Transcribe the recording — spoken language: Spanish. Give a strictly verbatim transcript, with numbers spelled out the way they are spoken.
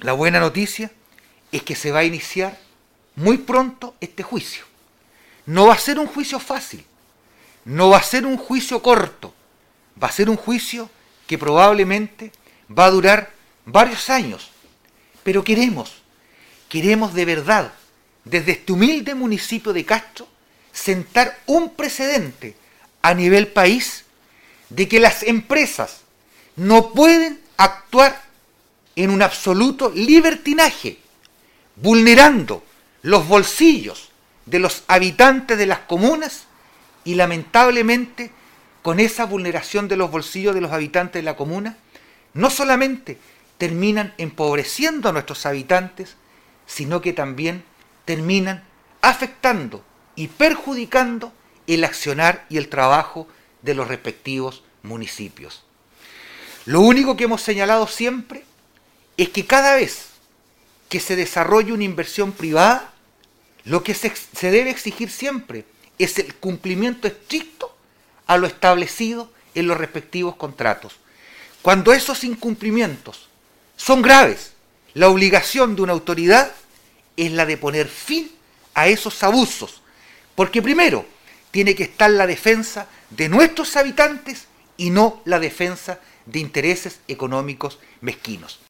La buena noticia es que se va a iniciar muy pronto este juicio. No va a ser un juicio fácil, no va a ser un juicio corto, va a ser un juicio que probablemente va a durar varios años. Pero queremos, queremos de verdad, desde este humilde municipio de Castro, sentar un precedente a nivel país de que las empresas no pueden actuar en un absoluto libertinaje, vulnerando los bolsillos de los habitantes de las comunas y lamentablemente con esa vulneración de los bolsillos de los habitantes de la comuna, no solamente terminan empobreciendo a nuestros habitantes, sino que también terminan afectando y perjudicando el accionar y el trabajo de los respectivos municipios. Lo único que hemos señalado siempre es que cada vez que se desarrolle una inversión privada, lo que se, se debe exigir siempre es el cumplimiento estricto a lo establecido en los respectivos contratos. Cuando esos incumplimientos son graves, la obligación de una autoridad es la de poner fin a esos abusos, porque primero tiene que estar la defensa de nuestros habitantes y no la defensa de intereses económicos mezquinos.